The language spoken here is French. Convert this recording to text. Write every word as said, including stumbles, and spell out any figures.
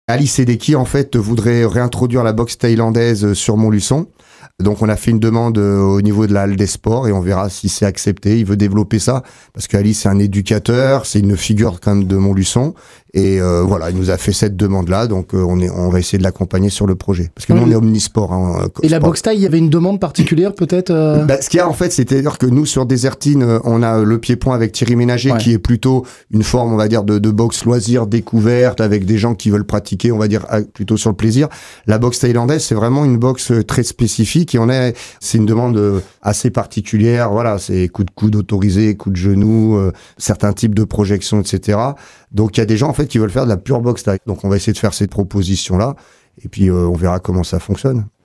Alice Sedeki, en fait, voudrait réintroduire la boxe thaïlandaise sur Montluçon. Donc, on a fait une demande au niveau de la Halle des Sports et on verra si c'est accepté. Il veut développer ça parce qu'Alice, c'est un éducateur, c'est une figure quand même de Montluçon. Et euh, voilà, il nous a fait cette demande-là. Donc, euh, on, est, on va essayer de l'accompagner sur le projet. Parce que nous, on est omnisport. Hein, et sport. La boxe thaï, il y avait une demande particulière peut-être euh... bah, Ce qu'il y a, en fait, c'est-à-dire que nous, sur Désertine, on a le pied-point avec Thierry Ménager, ouais. qui est plutôt une forme, on va dire, de, de boxe loisir découverte avec des gens qui veulent pratiquer, on va dire, plutôt sur le plaisir. La boxe thaïlandaise, c'est vraiment une boxe très spécifique et on a, c'est une demande assez particulière. Voilà, c'est coup de coude autorisé, coup de genou, euh, certains types de projections, et cetera. Donc, il y a des gens, en fait, qui veulent faire de la pure boxe thaï. Donc, on va essayer de faire cette proposition-là et puis euh, on verra comment ça fonctionne.